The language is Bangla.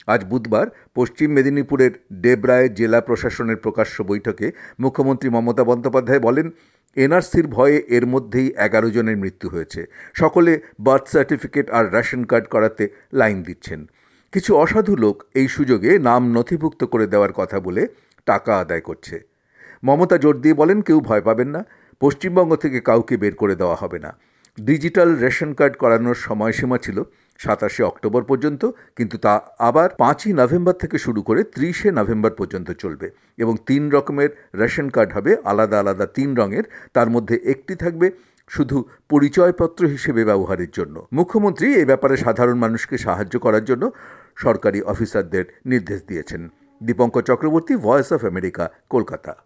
আজ বুধবার পশ্চিম মেদিনীপুরের ডেবরায় জেলা প্রশাসনের প্রকাশ্য বৈঠকে মুখ্যমন্ত্রী মমতা বন্দ্যোপাধ্যায় বলেন, এনআরসির ভয়ে এর মধ্যেই 11 জনের মৃত্যু হয়েছে। সকলে বার্থ সার্টিফিকেট আর রেশন কার্ড করাতে লাইন দিচ্ছেন। কিছু অসাধু লোক এই সুযোগে নাম নথিভুক্ত করে দেওয়ার কথা বলে টাকা আদায় করছে। মমতা জোর দিয়ে বলেন, কেউ ভয় পাবেন না, পশ্চিমবঙ্গ থেকে কাউকে বের করে দেওয়া হবে না। ডিজিটাল রেশন কার্ড করানোর সময়সীমা ছিল 27 অক্টোবর পর্যন্ত, কিন্তু তা আবার 5 নভেম্বর থেকে শুরু করে 30 নভেম্বর পর্যন্ত চলবে এবং 3 রকমের রেশন কার্ড হবে, আলাদা আলাদা 3 রঙের। তার মধ্যে একটি থাকবে শুধু পরিচয়পত্র হিসেবে ব্যবহারের জন্য। মুখ্যমন্ত্রী এই ব্যাপারে সাধারণ মানুষকে সাহায্য করার জন্য সরকারি অফিসারদের নির্দেশ দিয়েছেন। Dipankar Chakraborty, voice of America, Kolkata.